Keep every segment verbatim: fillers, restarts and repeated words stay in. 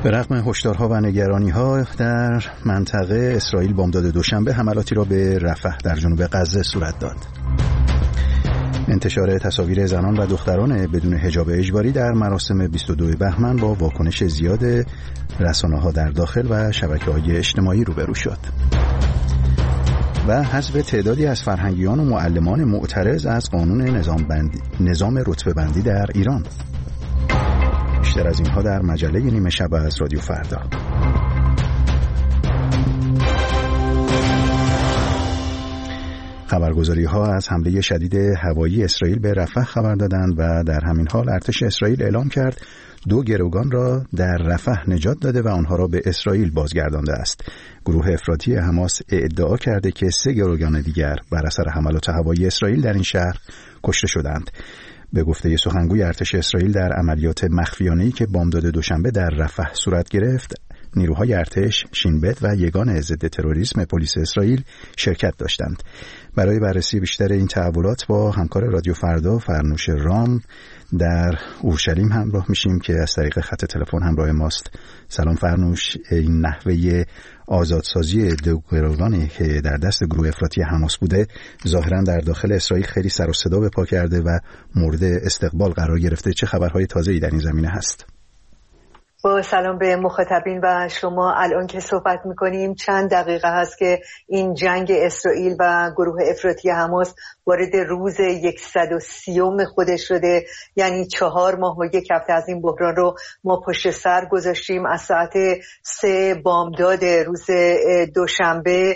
به رغم هشدارها و نگرانی‌ها در منطقه، اسرائیل بامداد دوشنبه حملاتی را به رفح در جنوب غزه صورت داد. انتشار تصاویر زنان و دختران بدون حجاب اجباری در مراسم بیست و دوم بهمن با واکنش زیاد رسانه‌ها در داخل و شبکه‌های اجتماعی روبرو شد. و حذف تعدادی از فرهنگیان و معلمان معترض از قانون نظام بندی، نظام رتبه بندی در ایران. بیشتر از اینها در مجله نیمه شب از رادیو فردا. خبرگزاری ها از حمله شدید هوایی اسرائیل به رفح خبر دادند و در همین حال ارتش اسرائیل اعلام کرد دو گروگان را در رفح نجات داده و آنها را به اسرائیل بازگردانده است. گروه افراطی حماس ادعا کرده که سه گروگان دیگر بر اثر حملات هوایی اسرائیل در این شهر کشته شدند. به گفته سخنگوی ارتش اسرائیل در عملیات مخفیانه‌ای که بامداد دوشنبه در رفح صورت گرفت، نیروهای ارتش، شین بت و یگان ضد تروریسم پلیس اسرائیل شرکت داشتند. برای بررسی بیشتر این تحولات با همکار رادیو فردا فرنوش رام در اورشلیم همراه میشیم که از طریق خط تلفن همراه ماست. سلام فرنوش، این نحوه آزادسازی دو گروگانی که در دست گروه افراطی حماس بوده ظاهرا در داخل اسرائیل خیلی سر و صدا به پا کرده و مورد استقبال قرار گرفته. چه خبرهای تازه‌ای در این زمینه هست؟ با سلام به مخاطبین و شما، الان که صحبت میکنیم چند دقیقه هست که این جنگ اسرائیل و گروه افراطی حماس وارد روز صد و سی خودش شده. یعنی چهار ماه و یک هفته از این بحران رو ما پشت سر گذاشتیم. از ساعت سه بامداد روز دوشنبه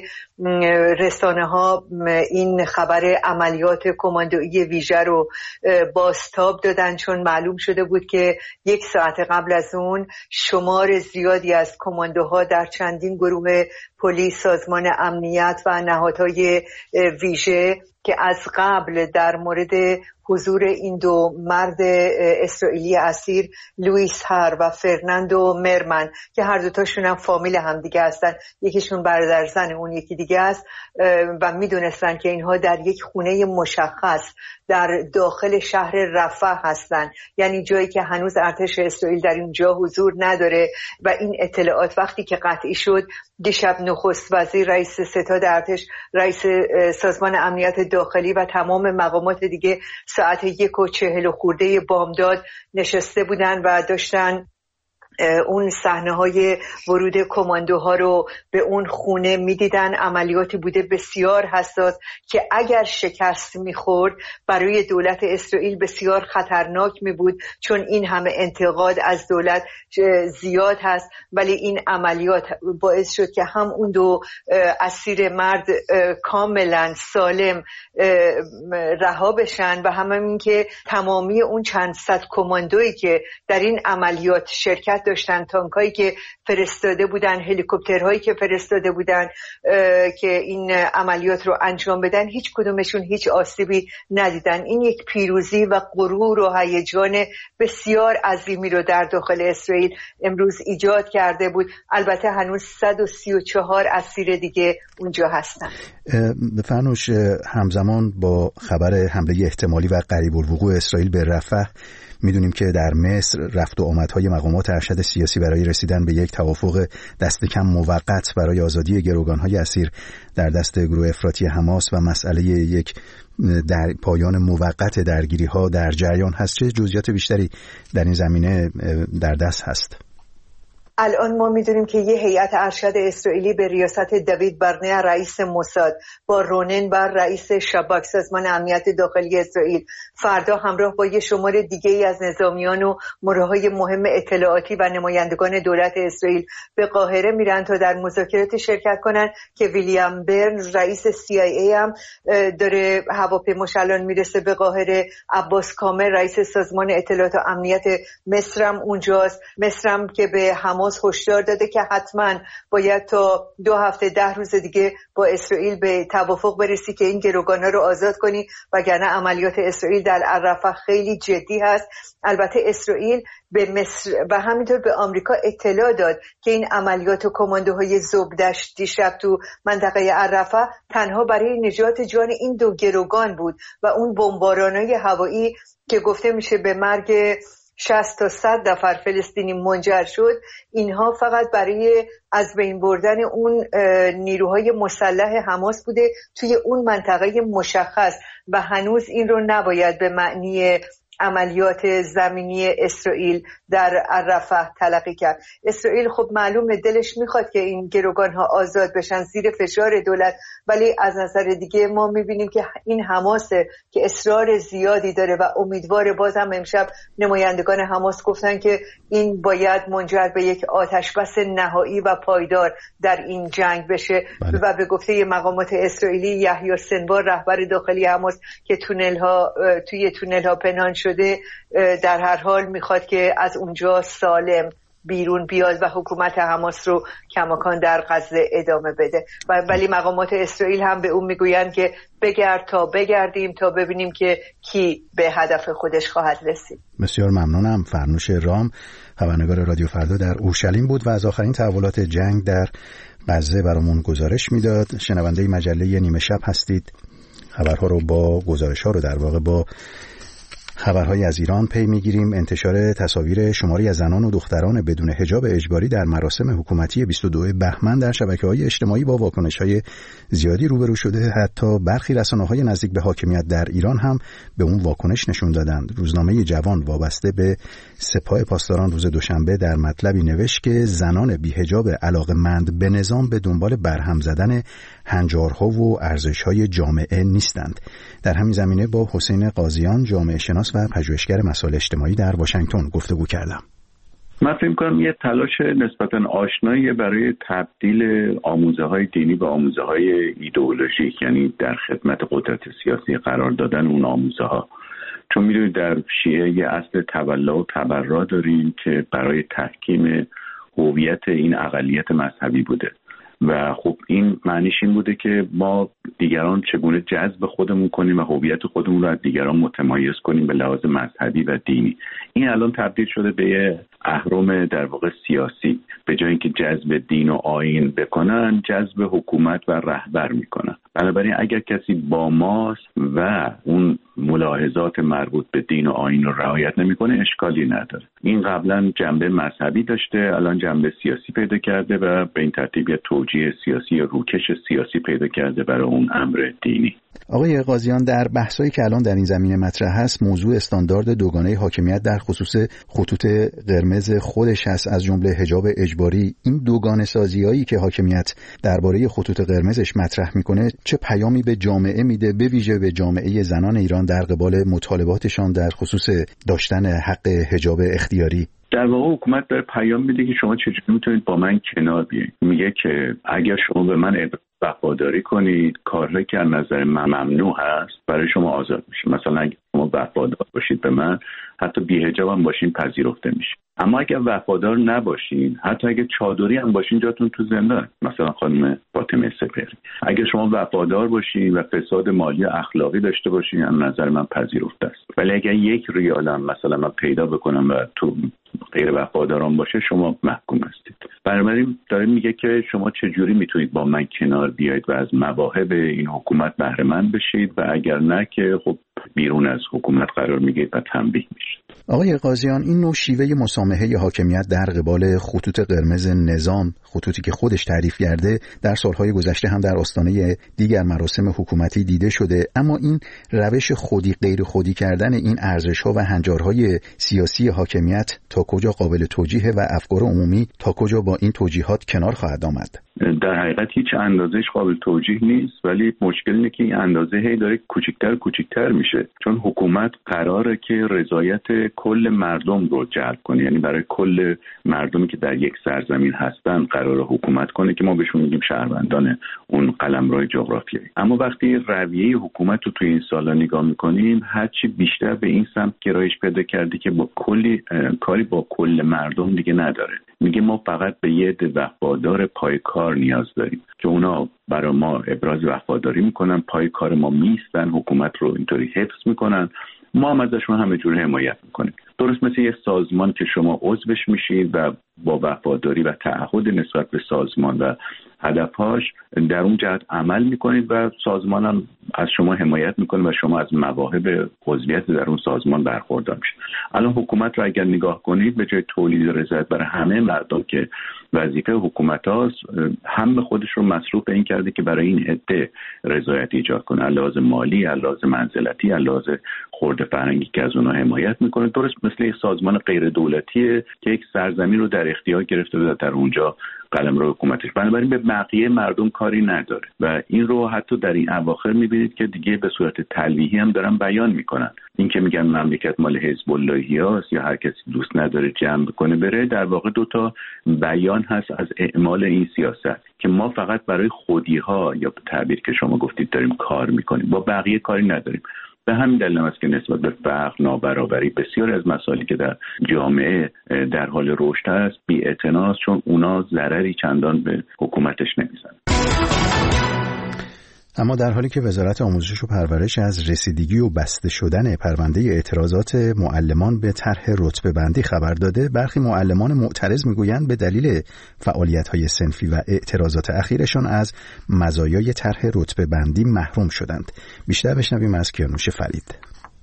رسانه ها این خبر عملیات کماندویی ویژه رو بازتاب دادن، چون معلوم شده بود که یک ساعت قبل از اون شمار زیادی از کماندوها در چندین گروه پلیس، سازمان امنیت و نهادهای ویژه که از قبل در مورد حضور این دو مرد اسرائیلی اسیر، لوئیس هر و فرناندو مرمن که هر دوتاشون هم فامیل هم دیگه هستن، یکیشون برادر زن اون یکی دیگه است و میدونستن که اینها در یک خونه مشخص در داخل شهر رفح هستن، یعنی جایی که هنوز ارتش اسرائیل در اینجا حضور نداره. و این اطلاعات وقتی که قطعی شد، دیشب نخست وزیر، رئیس ستاد ارتش، رئیس سازمان امنیت داخلی و تمام مقامات دیگه ساعت یک و چهل و خورده بامداد نشسته بودن و داشتن اون صحنه‌های ورود کماندوها رو به اون خونه می‌دیدن. عملیاتی بوده بسیار حساس که اگر شکست می‌خورد برای دولت اسرائیل بسیار خطرناک می‌بود، چون این همه انتقاد از دولت زیاد هست. ولی این عملیات باعث شد که هم اون دو اسیر مرد کاملا سالم رها بشن و هم این که تمامی اون چند صد کماندویی که در این عملیات شرکت داشتن، تانکایی که فرستاده بودن، هلیکوپترهایی که فرستاده بودن که این عملیات رو انجام بدن، هیچ کدومشون هیچ آسیبی ندیدن. این یک پیروزی و غرور و هیجان بسیار عظیمی رو در داخل اسرائیل امروز ایجاد کرده بود. البته هنوز صد و سی و چهار اسیر دیگه اونجا هستن. فرنوش، همزمان با خبر حمله احتمالی و قریب الوقوع اسرائیل به رفح، میدونیم که در مصر رفت و آمدهای مقامات ارشد سیاسی برای رسیدن به یک توافق دست کم موقت برای آزادی گروگانهای اسیر در دست گروه افراطی حماس و مسئله یک در پایان موقت درگیری‌ها در جریان هست. چه جزئیات بیشتری در این زمینه در دست هست؟ الان ما میدونیم که یه هیئت ارشد اسرائیلی به ریاست دوید برنه رئیس موساد با رونن بر رئیس شباک، سازمان امنیت داخلی اسرائیل، فردا همراه با یه شمار دیگه ای از نظامیان و مهرهای مهم اطلاعاتی و نمایندگان دولت اسرائیل به قاهره میرن تا در مذاکرات شرکت کنن که ویلیام برنز رئیس سی آی ای هم داره هواپیماش الان میرسه به قاهره. عباس کامل رئیس سازمان اطلاعات و امنیت مصرم اونجاست. مصرم که به حماس هشدار داده که حتما باید تا دو هفته ده روز دیگه با اسرائیل به توافق برسی که این گروگانا رو آزاد کنی، وگرنه عملیات اسرائیل در رفح خیلی جدی هست. البته اسرائیل به مصر و همینطور به آمریکا اطلاع داد که این عملیات و کماندوهای زوبدش دیشب تو منطقه رفح تنها برای نجات جان این دو گروگان بود و اون بمبارانای هوایی که گفته میشه به مرگ شصت تا صد نفر فلسطینی منجر شد، اینها فقط برای از بین بردن اون نیروهای مسلح حماس بوده توی اون منطقه مشخص و هنوز این رو نباید به معنی عملیات زمینی اسرائیل در رفح تلقی کرد. اسرائیل خب معلومه دلش میخواد که این گروگانها آزاد بشن زیر فشار دولت، ولی از نظر دیگه ما میبینیم که این حماسه که اصرار زیادی داره و امیدواره. باز هم امشب نمایندگان حماس گفتن که این باید منجر به یک آتشبس نهایی و پایدار در این جنگ بشه. بله. و به گفته مقامات اسرائیلی یحیی سنوار رهبر داخلی حماس که تونل ها توی تونل ها پنهان شده در هر حال میخواد که از اونجا سالم بیرون بیاد و حکومت حماس رو کماکان در غزه ادامه بده. ولی مقامات اسرائیل هم به اون میگویند که بگرد تا بگردیم تا ببینیم که کی به هدف خودش خواهد رسید. بسیار ممنونم. فرنوش رام، خبرنگار رادیو فردا در اورشلیم بود و از آخرین تحولات جنگ در غزه برامون گزارش میداد. شنونده مجله نیمه شب هستید. خبرها رو با گزارش‌ها رو در واقع با خبرهای از ایران پی میگیریم. انتشار تصاویر شماری از زنان و دختران بدون حجاب اجباری در مراسم حکومتی بیست و دوم بهمن در شبکه‌های اجتماعی با واکنش‌های زیادی روبرو شده. حتی برخی رسانه‌های نزدیک به حاکمیت در ایران هم به اون واکنش نشون دادند. روزنامه جوان وابسته به سپاه پاسداران روز دوشنبه در مطلبی نوشت که زنان بی‌حجاب علاقه‌مند به نظام به دنبال برهم زدن هنجارها و ارزش‌های جامعه نیستند. در همین زمینه با حسین قاضیان، جامعه شناس و پژوهشگر مسائل اجتماعی در واشنگتن گفتگو کردم. من فکر می‌کنم یه تلاش نسبتاً آشنایی برای تبدیل آموزه‌های دینی به آموزه‌های ایدئولوژیک، یعنی در خدمت قدرت سیاسی قرار دادن اون آموزه‌ها. چون می‌دونید در شیعه یه اصل تولا و تبرا داریم که برای تحکیم هویت این اقلیت مذهبی بوده و خب این معنیش این بوده که ما دیگران چگونه جذب خودمون کنیم و هویت خودمون رو از دیگران متمایز کنیم به لحاظ مذهبی و دینی. این الان تبدیل شده به یه اهرم در واقع سیاسی. به جای اینکه جذب دین و آیین بکنن، جذب حکومت و رهبر میکنن. بنابراین اگر کسی با ماست و اون ملاحظات مربوط به دین و آیین رو رعایت نمیکنه، اشکالی نداره. این قبلا جنبه مذهبی داشته، الان جنبه سیاسی پیدا کرده و به این ترتیب یه توجیه سیاسی یا روکش سیاسی پیدا کرده برای اون امر دینی. آقای قاضیان، در بحثایی که الان در این زمینه مطرح هست، موضوع استاندارد دوگانه حاکمیت در خصوص خطوط قرمز خودش هست، از جمله حجاب اجباری. این دوگانه سازیایی که حاکمیت درباره خطوط قرمزش مطرح میکنه چه پیامی به جامعه میده، به ویژه به جامعه زنان ایران در قبال مطالباتشان در خصوص داشتن حق حجاب اختیاری؟ در واقع حکومت داره پیام میده که شما چجوری میتونید با من کنار بیایید. میگه که اگر شما به من وفاداری کنید، کارهایی که از نظر من ممنوع هست برای شما آزاد میشه. مثلا اگر شما وفادار باشید به من، حتی بی‌حجاب هم باشین پذیرفته میشه. اما اگر وفادار نباشین، حتی اگر چادری هم باشین، جاتون تو زندان. مثلا خانم فاطمه سپهری. اگر شما وفادار باشین و فساد مالی و اخلاقی داشته باشین، از نظر من پذیرفته است. ولی اگر یک ریال هم مثلا من پیدا بکنم و تو غیر وفاداران باشه، شما محکوم هستید. بنابراین داره میگه که شما چجوری میتونید با من کنار بیایید و از مواهب این حکومت بهره مند بشید و اگر نه که خب بیرون از حکومت قرار میگیرید و تنبیه میشید. آقای قاضیان، این نوع شیوه مسامحه حاکمیت در قبال خطوط قرمز نظام، خطوطی که خودش تعریف کرده، در سالهای گذشته هم در آستانه دیگر مراسم حکومتی دیده شده. اما این روش خودی غیر خودی کردن این ارزش‌ها و هنجارهای سیاسی حاکمیت تا کجا قابل توجیه و افکار عمومی تا کجا با این توجیهات کنار خواهد آمد؟ در حقیقت هیچ اندازه‌اش قابل توجیه نیست، ولی مشکل اینه که این اندازه هی داره کوچیک‌تر کوچیک‌تر میشه، چون حکومت قراره که رضایت کل مردم رو جلب کنه. یعنی برای کل مردمی که در یک سرزمین هستن قراره حکومت کنه که ما بهشون میگیم شهروندان اون قلمرو جغرافیایی. اما وقتی رویه حکومت رو توی این سالا نگاه میکنیم، هرچی بیشتر به این سمت گرایش پیدا کرده که با کلی کاری با کل مردم دیگه نداره. میگه ما فقط به یه عده وفادار پای کار نیاز داریم که اونا برای ما ابراز وفاداری میکنن، پای کار ما میستن، حکومت رو اینطوری حفظ میکنن، ما هم ازشون همه جوره حمایت میکنیم. درست مثل یه سازمان که شما عضوش میشید و با وفاداری و تعهد نسبت به سازمان و هدفهاش در اون جهت عمل میکنید و سازمان هم از شما حمایت میکنه و شما از مواهب عضویت در اون سازمان برخوردار میشید. الان حکومت رو اگر نگاه کنید، به جای تولید رضایت برای همه مردم که وظیفه حکومت هاست، هم به خودش رو مصروف این کرده که برای این عده رضایت ایجاد کنه، لحاظ مالی، لحاظ منزلتی، لحاظ خرد فرهنگی که از اونها حمایت میکنه. درست مثل یک سازمان غیر دولتیه که یک سرزمین رو در اختیار گرفته و در اونجا قلمرو حکومتش، بنابراین به بقیه مردم کاری نداره و این رو حتی در این اواخر میبینید که دیگه به صورت تلویحی هم دارن بیان میکنن. این که میگن مملکت مال حزب اللهی هاست یا هر کسی دوست نداره جمع کنه بره، در واقع دو تا بیان هست از اعمال این سیاست که ما فقط برای خودی ها یا به تعبیر که شما گفتید داریم کار میکنیم، با بقیه کاری نداریم. به همین دلیل است که نسبت به فقر، نابرابری، بسیاری از مسائلی که در جامعه در حال رشد است بی‌اعتنا است، چون اونا ضرری چندان به حکومتش نمیزنن. اما در حالی که وزارت آموزش و پرورش از رسیدگی و بسته شدن پرونده اعتراضات معلمان به طرح رتبه بندی خبر داده، برخی معلمان معترض میگویند به دلیل فعالیت‌های صنفی و اعتراضات اخیرشان از مزایای طرح رتبه بندی محروم شدند. بیشتر بشنویم از کیانوش فرید.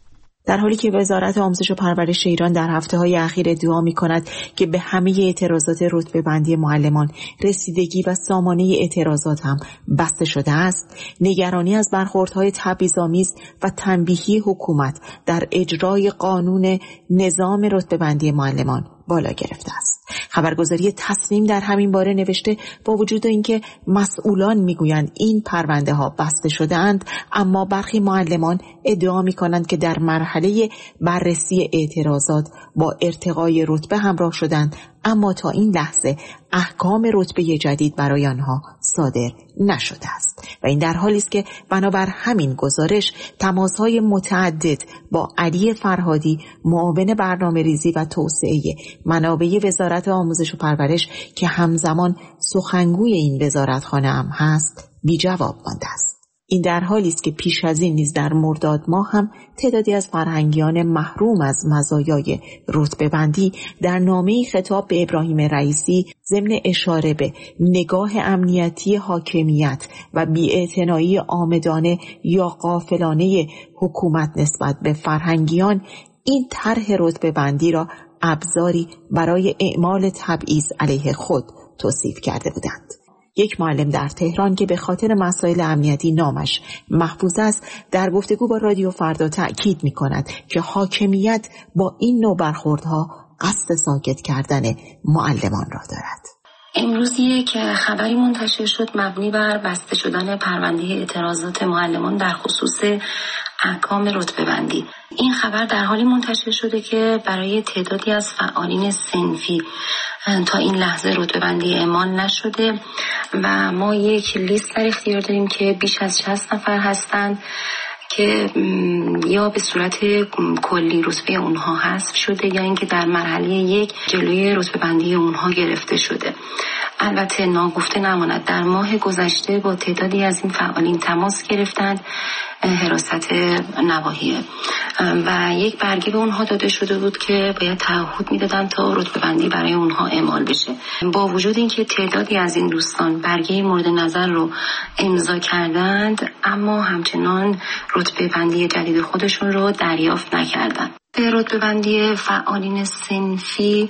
در حالی که وزارت آموزش و پرورش ایران در هفته‌های اخیر ادعا می‌کند که به همه اعتراضات رتبه بندی معلمان رسیدگی و سامانه اعتراضات هم بسته شده است، نگرانی از برخوردهای تبعیض‌آمیز و تنبیهی حکومت در اجرای قانون نظام رتبه بندی معلمان بالا گرفته است. خبرگزاری تصنیم در همین باره نوشته با وجود اینکه مسئولان میگویند این پرونده ها بسته شده‌اند، اما برخی معلمان ادعا میکنند که در مرحله بررسی اعتراضات با ارتقای رتبه همراه شدند، اما تا این لحظه احکام رتبه جدید برای آنها صادر نشده است و این در حالی است که بنابر همین گزارش تماس‌های متعدد با علی فرهادی، معاون برنامه‌ریزی و توسعه منابع وزارت آموزش و پرورش که همزمان سخنگوی این وزارتخانه هم هست بی جواب مانده است. این در حالی است که پیش از این نیز در مرداد ماه هم تعدادی از فرهنگیان محروم از مزایای رتبه بندی در نامه‌ای خطاب به ابراهیم رئیسی ضمن اشاره به نگاه امنیتی حاکمیت و بی‌اعتنایی عامدانه یا غافلانه حکومت نسبت به فرهنگیان این طرح رتبه بندی را ابزاری برای اعمال تبعیض علیه خود توصیف کرده بودند. یک معلم در تهران که به خاطر مسائل امنیتی نامش محفوظ است، در گفتگو با رادیو فردا تأکید می‌کند که حاکمیت با این نوع برخوردها قصد ساکت کردن معلمان را دارد. امروز یک خبری منتشر شد مبنی بر بسته شدن پرونده اعتراضات معلمان در خصوص احکام رتبه بندی. این خبر در حالی منتشر شده که برای تعدادی از فعالین صنفی تا این لحظه رتبه بندی اعمال نشده و ما یک لیست در اختیار داریم که بیش از شصت نفر هستند که یا به صورت کلی رتبه اونها حذف شده یا اینکه در مرحله یک جلوی رتبه بندی اونها گرفته شده. البته ناگفته نماند در ماه گذشته با تعدادی از این فعالین تماس گرفتند حراست نواحیه و یک برگه به اونها داده شده بود که باید تعهد میدادن تا رتبه بندی برای اونها اعمال بشه. با وجود اینکه تعدادی از این دوستان برگه مورد نظر رو امضا کردند، اما همچنان رتبه بندی جدید خودشون رو دریافت نکردند. به رتبه بندی فعالین صنفی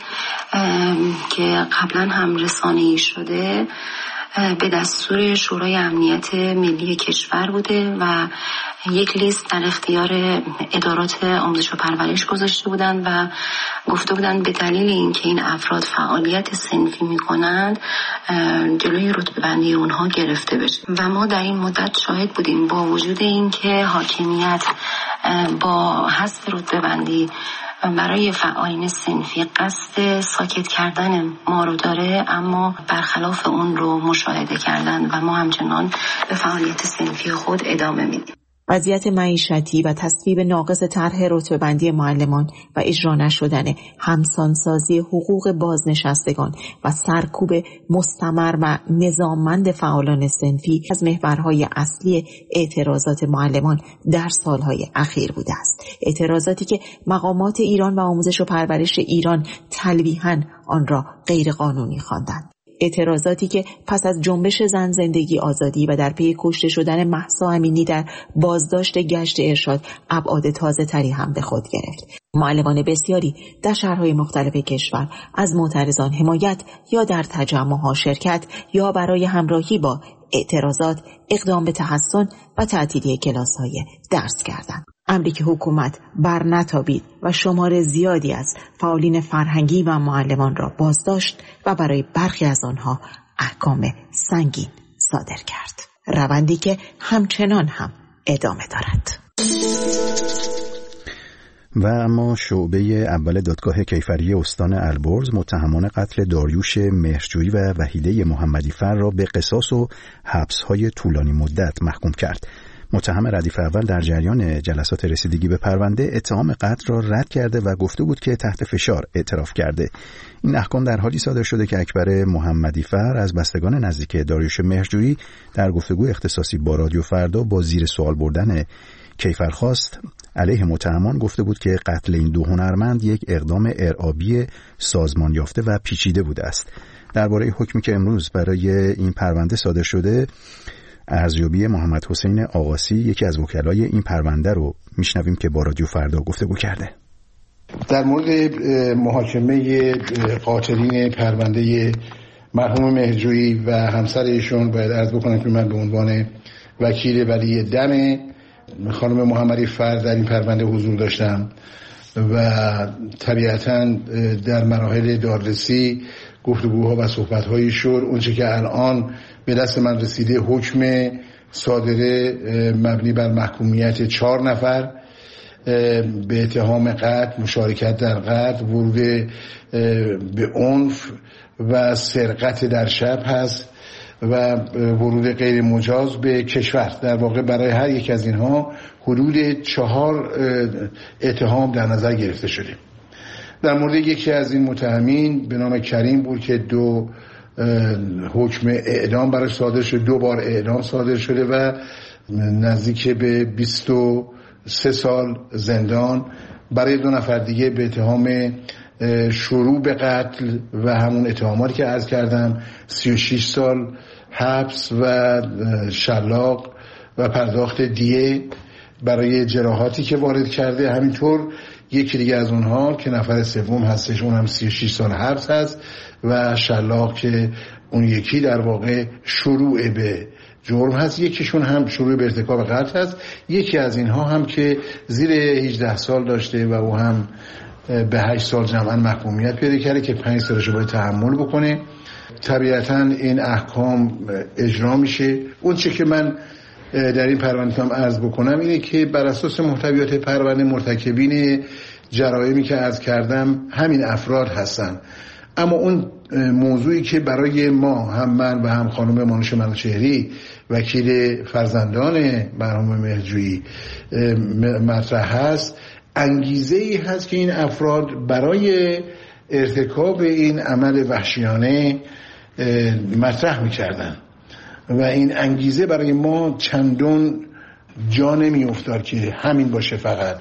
که قبلا هم رسانه‌ای شده به دستور شورای امنیت ملی کشور بوده و یک لیست در اختیار ادارات آموزش و پرورش گذاشته بودند و گفته بودند به دلیل اینکه این افراد فعالیت صنفی میکنند جلوی رتبه بندی اونها گرفته بشه و ما در این مدت شاهد بودیم با وجود اینکه حاکمیت با حذف رتبه بندی برای فعالین صنفی قصد ساکت کردن ما رو داره، اما برخلاف اون رو مشاهده کردن و ما همچنان به فعالیت صنفی خود ادامه میدیم. وضعیت معیشتی و تصویب ناقص طرح رتبه بندی معلمان و اجرا نشدن همسانسازی حقوق بازنشستگان و سرکوب مستمر و نظاممند فعالان صنفی از محورهای اصلی اعتراضات معلمان در سالهای اخیر بوده است. اعتراضاتی که مقامات ایران و آموزش و پرورش ایران تلویحاً آن را غیر قانونی خواندند. اعتراضاتی که پس از جنبش زن زندگی آزادی و در پی کشته شدن مهسا امینی در بازداشت گشت ارشاد ابعاد تازه تری هم به خود گرفت. معلمان بسیاری در شهرهای مختلف کشور از معترضان حمایت یا در تجمعها شرکت یا برای همراهی با اعتراضات اقدام به تحسن و تعطیلی کلاس‌های درس کردند. امری که حکومت بر نتابید و شمار زیادی از فعالین فرهنگی و معلمان را بازداشت و برای برخی از آنها احکام سنگین صادر کرد. روندی که همچنان هم ادامه دارد. و اما شعبه اول دادگاه کیفری استان البرز متهمان قتل داریوش مهرجویی و وحیده محمدی فر را به قصاص و حبس‌های طولانی مدت محکوم کرد. متهم ردیف اول در جریان جلسات رسیدگی به پرونده اتهام قتل را رد کرده و گفته بود که تحت فشار اعتراف کرده. این احکام در حالی صادر شده که اکبر محمدی فر از بستگان نزدیک داریوش مهرجویی در گفتگو اختصاصی با رادیو فردا با زیر سوال بردن کیفرخواست علیه متهمان گفته بود که قتل این دو هنرمند یک اقدام ارعابی سازمان یافته و پیچیده بوده است. درباره حکمی که امروز برای این پرونده صادر شده، ارزیابی محمد حسین آقاسی یکی از وکلای این پرونده رو میشنویم که با رادیو فردا گفتگو کرده. در مورد محاکمه قاتلین پرونده مرحوم مهرجویی و همسر ایشون باید عرض بکنم که من به عنوان وکیل ولی دم خانم محمدی فر در این پرونده حضور داشتم و طبیعتاً در مراحل دادرسی گفتگوها و صحبت‌هایی شد. اونچه که الان به دست من رسیده حکم صادره مبنی بر محکومیت چهار نفر به اتهام قتل، مشارکت در قتل، ورود به عنف و سرقت در شب هست و ورود غیر مجاز به کشور. در واقع برای هر یک از اینها حدود چهار اتهام در نظر گرفته شده. در مورد یکی از این متهمین به نام کریم بود که دو حکم اعدام براش صادر شده، دو بار اعدام صادر شده و نزدیک به بیست و سه سال زندان. برای دو نفر دیگه به اتهام شروع به قتل و همون اتهاماتی که عرض کردم سی و شش سال حبس و شلاق و پرداخت دیه برای جراحاتی که وارد کرده. همینطور یکی دیگه از اونها که نفر سوم هستش اون هم سی و شش سال حبس هست و شلاق که اون یکی در واقع شروع به جرم هست، یکیشون هم شروع به ارتکاب قتل هست. یکی از اینها هم که زیر هجده سال داشته و او هم به هشت سال جمعاً محکومیت پیدا کرده که پنج سالش باید تحمل بکنه. طبیعتاً این احکام اجرا میشه. اون چه که من در این پرونده هم عرض بکنم اینه که بر اساس محتویات پرونده مرتکبین جرایمی که عرض کردم همین افراد هستن، اما اون موضوعی که برای ما هم من و هم خانم مانوش منوچهری وکیل فرزندان مرحوم مهرجویی مطرح هست، انگیزه ای هست که این افراد برای ارتکاب این عمل وحشیانه مطرح می‌کردن و این انگیزه برای ما چندان جا نمی افتاد که همین باشه فقط.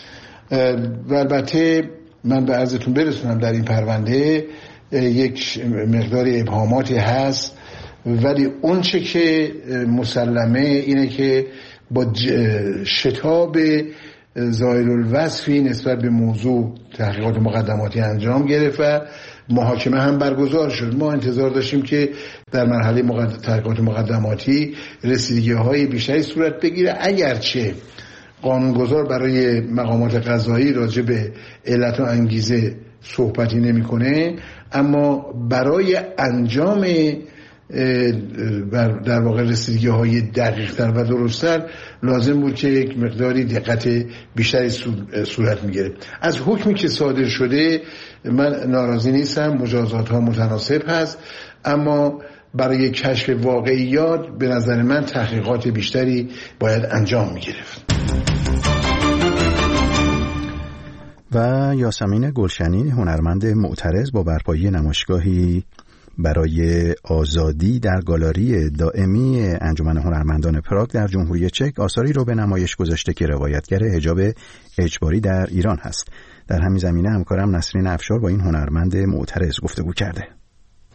و البته من به عرضتون برسونم در این پرونده یک مقدار ابهاماتی هست، ولی اون چه که مسلمه اینه که با شتاب ظاهر الوصفی نسبت به موضوع تحقیقات مقدماتی انجام گرفت و محاکمه هم برگزار شد. ما انتظار داشتیم که در مرحله مقد... تحقیقات مقدماتی رسیدگی‌های بیشتری صورت بگیره، اگرچه قانونگذار برای مقامات قضایی راجع به علت و انگیزه صحبتی نمی‌کنه، اما برای انجام در واقع رسیدگی‌های دقیق‌تر و درست‌تر لازم بود که یک مقداری دقت بیشتری صورت می‌گیره. از حکمی که صادر شده من ناراضی نیستم، مجازات‌ها متناسب هست، اما برای کشف واقعیات به نظر من تحقیقات بیشتری باید انجام می‌گرفت. و یاسمین گلشنی هنرمند معترض با برپایی نمایشگاهی برای آزادی در گالری دائمی انجمن هنرمندان پراگ در جمهوری چک آثاری رو به نمایش گذاشته که روایتگر حجاب اجباری در ایران هست. در همین زمینه همکارم نسرین افشار با این هنرمند معترض گفتگو کرده.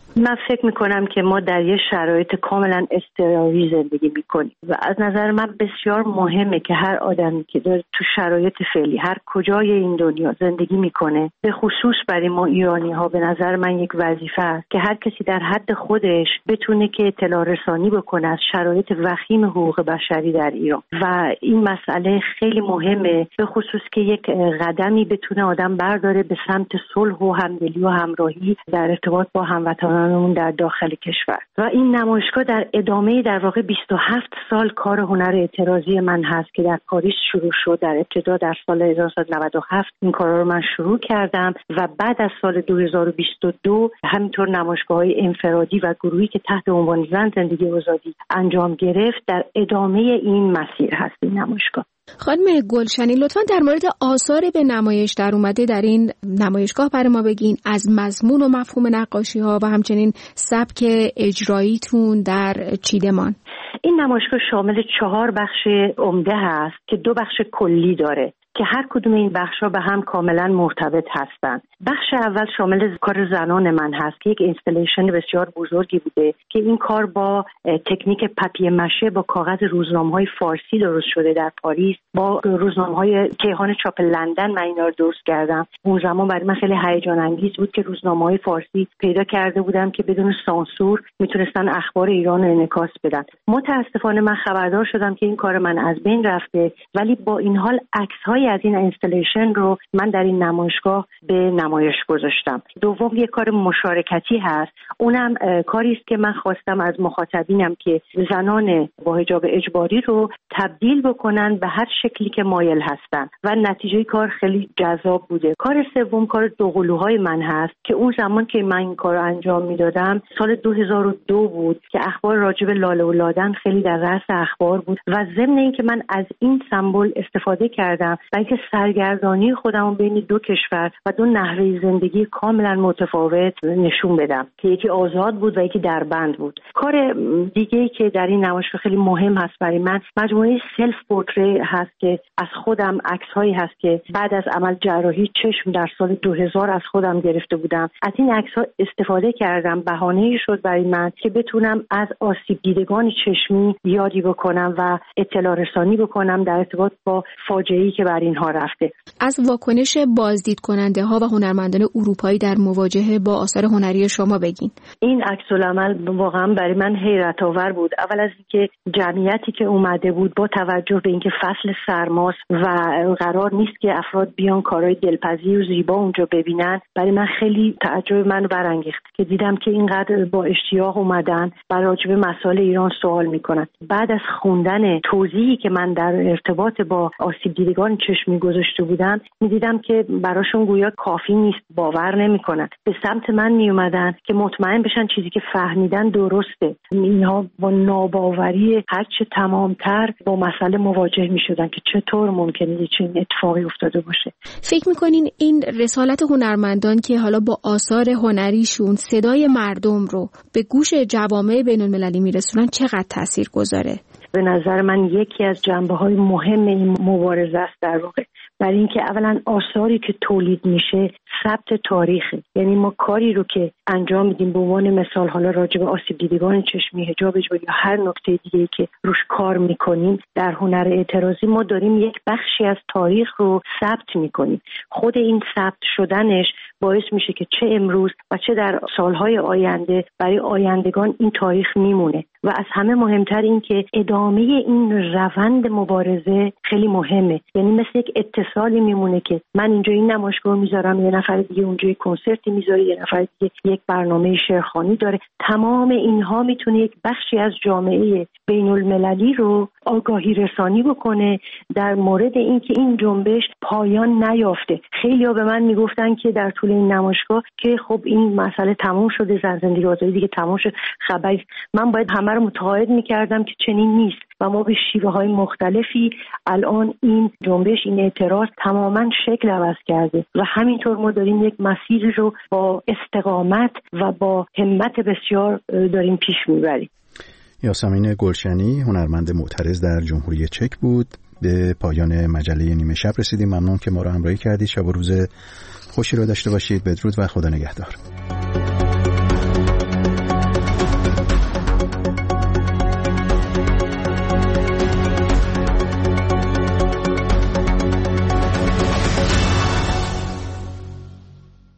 من فکر میکنم که ما در یه شرایط کاملا اضطراری زندگی میکنیم و از نظر من بسیار مهمه که هر آدمی که داره تو شرایط فعلی هر کجای این دنیا زندگی میکنه، به خصوص برای ما ایرانی ها به نظر من یک وظیفه است که هر کسی در حد خودش بتونه که اطلاع رسانی بکنه از شرایط وخیم حقوق بشری در ایران و این مسئله خیلی مهمه، به خصوص که یک قدمی بتونه آدم برداره به سمت صلح و همدلی و همراهی در ارتباط با هموطنانمون در داخل کشور. و این نمایشگاه در ادامه در واقع بیست و هفت سال کار هنر اعتراضی من هست که در پاریس شروع شد. در ابتدا در سال هزار و نهصد و نود و هفت این کارا رو من شروع کردم و بعد از سال دو هزار و بیست و دو همینطور نمایشگاه‌های انفرادی و گروهی که تحت عنوان زن زندگی آزادی انجام گرفت در ادامه این مسیر هست این نمایشگاه. خانم گلشنی لطفاً در مورد آثار به نمایش در اومده در این نمایشگاه برای ما بگین، از مضمون و مفهوم نقاشی‌ها و همچنین سبک اجراییتون در چیدمان. این نمایشگاه شامل چهار بخش عمده هست که دو بخش کلی داره که هر کدوم این بخش‌ها به هم کاملا مرتبط هستند. بخش اول شامل کار زنان من هست که یک اینستالیشن بسیار بزرگی بوده که این کار با تکنیک پاپیه مشه با کاغذ روزنامه‌های فارسی درست شده در پاریس، با روزنامه‌های کیهان چاپ لندن من اینا رو درست کردم. اون زمان برای من خیلی هیجان انگیز بود که روزنامه‌های فارسی پیدا کرده بودم که بدون سانسور میتونستن اخبار ایران رو انعکاس بدن. متاسفانه من خبردار شدم که این کار من از بین رفته، ولی با این حال عکس‌های از این اینستالیشن رو من در این نمایشگاه به نمایش گذاشتم. دوم یک کار مشارکتی هست، اونم کاری است که من خواستم از مخاطبینم که زنان با حجاب اجباری رو تبدیل بکنن به هر شکلی که مایل هستن و نتیجه کار خیلی جذاب بوده. کار سوم کار دوقلوهای من هست که اون زمان که من این کار رو انجام میدادم سال دو هزار و دو بود که اخبار راجع به لاله و لادن خیلی در رأس اخبار بود و ضمن اینکه من از این سمبل استفاده کردم و اینکه سرگردانی خودم بین دو کشور و دو نحوه زندگی کاملا متفاوت نشون بدم که یکی آزاد بود و یکی دربند بود. کار دیگه‌ای که در این نمایشگاه خیلی مهم هست برای من مجموعه سلف پورتری هست که از خودم عکس‌هایی هست که بعد از عمل جراحی چشم در سال دو هزار از خودم گرفته بودم. از این عکس‌ها استفاده کردم، بهانه‌ای شد برای من که بتونم از آسیب دیدگان چشمی یادی بکنم و اطلاع رسانی بکنم در ارتباط با فاجعه‌ای که بر اینها رفته. از واکنش بازدید کننده ها و هنرمندان اروپایی در مواجهه با آثار هنری شما بگین. این عکس‌العمل واقعا برای من حیرت آور بود. اول از اینکه جمعیتی که اومده بود با توجه به اینکه فصل سرماست و قرار نیست که افراد بیان کارهای دلپذیر و زیبا اونجا ببینن، برای من خیلی تعجب منو برانگیخت که دیدم که اینقدر با اشتیاق اومدن برای راجع به مسائل ایران سوال میکنن. بعد از خوندن توضیحی که من در ارتباط با آسیب دیدگان چشمی گذاشته بودم میدیدم که براشون گویا کافی نیست، باور نمیکنن. به سمت من میومدن که مطمئن بشن چیزی که فهمیدن درسته. اینها با ناباوری هرچه تمامتر با مسئله مواجه میشدن که چطور ممکنه چنین اتفاقی افتاده باشه. فکر میکنین این رسالت هنرمندان که حالا با آثار هنریشون صدای مردم رو به گوش جوامع بین‌المللی میرسونن چقدر تأثیر گذاره؟ به نظر من یکی از جنبه‌های مهم این مبارزه است در واقع، برای اینکه اولا آثاری که تولید میشه ثبت تاریخه. یعنی ما کاری رو که انجام میدیم به عنوان مثال حالا راجع به آسیب دیدگان چشمی، حجاب اجباری یا هر نکته دیگه‌ای که روش کار میکنیم در هنر اعتراضی، ما داریم یک بخشی از تاریخ رو ثبت میکنیم. خود این ثبت شدنش باعث میشه که چه امروز و چه در سالهای آینده برای آیندگان این تاریخ میمونه و از همه مهمتر این که ادامه این روند مبارزه خیلی مهمه. یعنی مثل یک اتصالی میمونه که من اینجا این نمایشگاه میذارم، یه نفر دیگه اونجا یک کنسرتی میذاره، یه نفر دیگه یک برنامه شعرخوانی داره. تمام اینها میتونه یک بخشی از جامعه بین المللی رو آگاهی رسانی بکنه در مورد اینکه این جنبش پایان نیافته. خیلی‌ها به من میگفتن که در طول این نمایشگاه که خب این مسئله تموم شده، زن زندگی آزادی دیگه تموم شد، خبری. من باید همه رو متقاعد میکردم که چنین نیست و ما به شیوه های مختلفی الان این جنبش، این اعتراض تماما شکل عوض کرده و همینطور ما داریم یک مسیر رو با استقامت و با همت بسیار داریم پیش میبریم. یاسمین گلشنی، هنرمند معترض در جمهوری چک بود. به پایان مجله نیمه شب رسیدیم. ممنون که ما رو همراهی کردید. شب و روز خوشی رو داشته باشید. بدرود و خدا نگهدار.